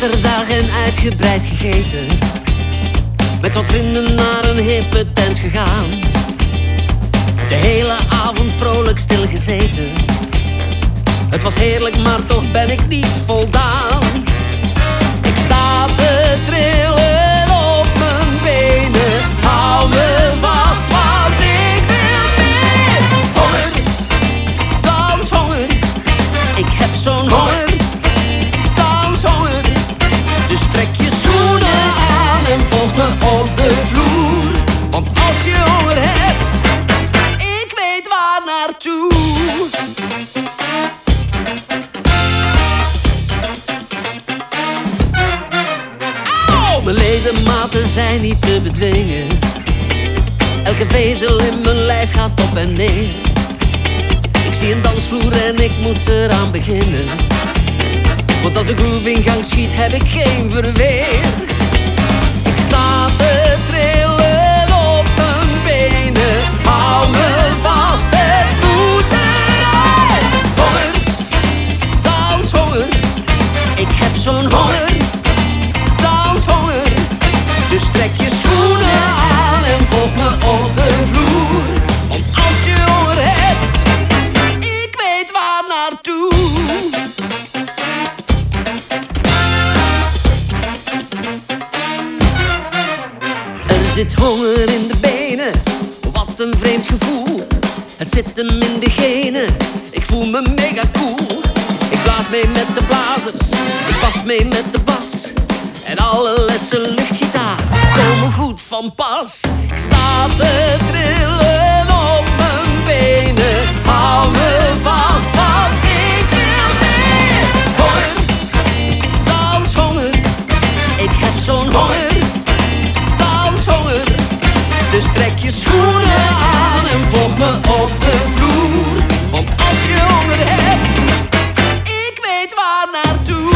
zaterdag en uitgebreid gegeten. Met wat vrienden naar een hippe tent gegaan. De hele avond vrolijk stilgezeten. Het was heerlijk, maar toch ben ik niet voldaan. Ik sta te trillen op mijn benen. Hou me vast, want ik wil meer. Honger, danshonger. Ik heb zo'n honger, danshonger. Dus trek je schoenen aan en volg me op de vloer. Want als je honger hebt, ik weet waar naartoe. Mijn ledematen zijn niet te bedwingen. Elke vezel in mijn lijf gaat op en neer. Ik zie een dansvloer en ik moet eraan beginnen. Want als de groove in gang schiet heb ik geen verweer. Ik sta te trillen op mijn benen. Hou me vast, het moet eruit. Honger, danshonger. Ik heb zo'n honger, danshonger. Dus trek je schoenen aan en volg me op de vloer. Want als je honger hebt, ik weet waar naartoe. Er zit honger in de benen, wat een vreemd gevoel. Het zit hem in de genen, ik voel me mega cool. Ik blaas mee met de blazers, ik bas mee met de bas. En alle lessen luchtgitaar komen goed van pas. Ik sta te trillen op mijn benen. Hou me vast, want ik wil meer. Honger, danshonger. Ik heb zo'n honger, danshonger. Dus trek je schoenen aan en volg me op de vloer. Want als je honger hebt, ik weet waar naartoe.